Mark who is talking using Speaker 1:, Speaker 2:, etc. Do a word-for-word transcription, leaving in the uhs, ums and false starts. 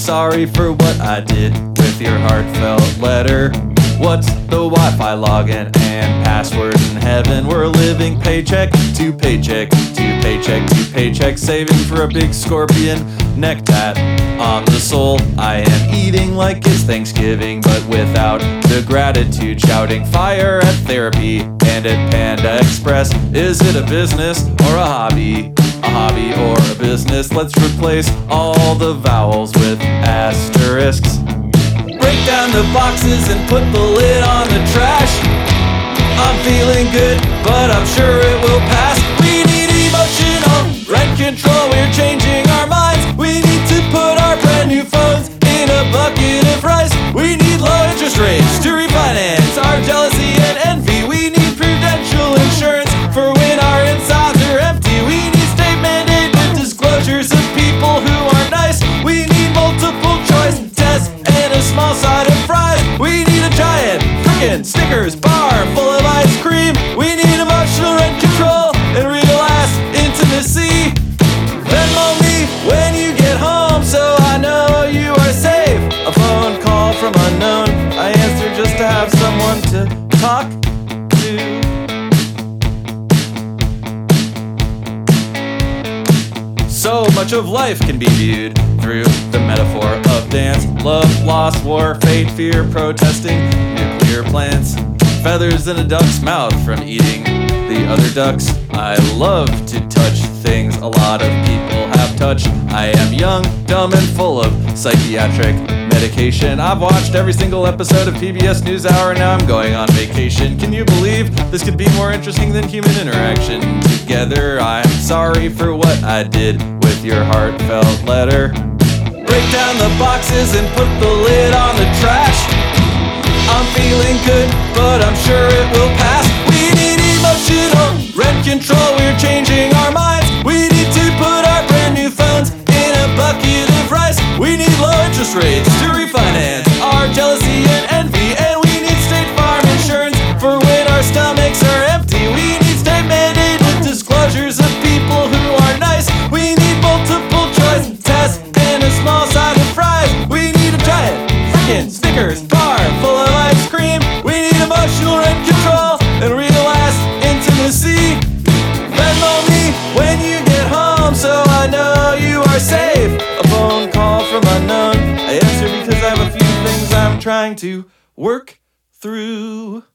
Speaker 1: sorry for what I did with your heartfelt letter. What's the Wi-Fi login and password in heaven? We're living paycheck to paycheck to paycheck to paycheck, saving for a big scorpion neck tat on the soul. I am eating like it's Thanksgiving, but without the gratitude, shouting fire at therapy and at Panda Express. Is it a business or a hobby? A hobby or a business? Let's replace all the vowels with asterisks. Break down the boxes and put the lid on the trash. I'm feeling good, but I'm sure it will pass. We need emotional rent control, we're changing our minds. We need to put our brand new phones in a bucket of rice. We need low interest rates to refinance our jealousy and envy. We need prudential insurance for when our insides are empty. We need state mandated disclosures of people who are nice. We need multiple choice tests and a small side of fries. We need a giant frickin' Snickers bar full of ice cream. We need emotional rent control and real ass intimacy. Venmo me when you get home so I know you are safe. A phone call from unknown, I answer just to have someone to talk to. So much of life can be viewed through the metaphor of dance. Love, loss, war, fate, fear, protesting, nuclear plants. Feathers in a duck's mouth from eating the other ducks. I love to touch things a lot of people have touched. I am young, dumb, and full of psychiatric medication. I've watched every single episode of P B S NewsHour and now I'm going on vacation. Can you believe this could be more interesting than human interaction together? I'm sorry for what I did with your heartfelt letter. Break down the boxes and put the lid on the trash. I'm feeling good, but I'm sure it will pass. We need emotional rent control, we're changing our minds. We need to put our brand new phones in a bucket of rice. We need low interest rates to refinance our jealousy and envy. And we need State Farm insurance for when our stomachs are empty. We need state mandated disclosures of people who are nice. We need multiple choice tests and a small side of fries. We need a giant frickin' Snickers bar full of ice cream. We need emotional rent control and real ass intimacy. Venmo me when you get home so I know you are safe. A phone call from unknown, I answer because I have a few things I'm trying to work through.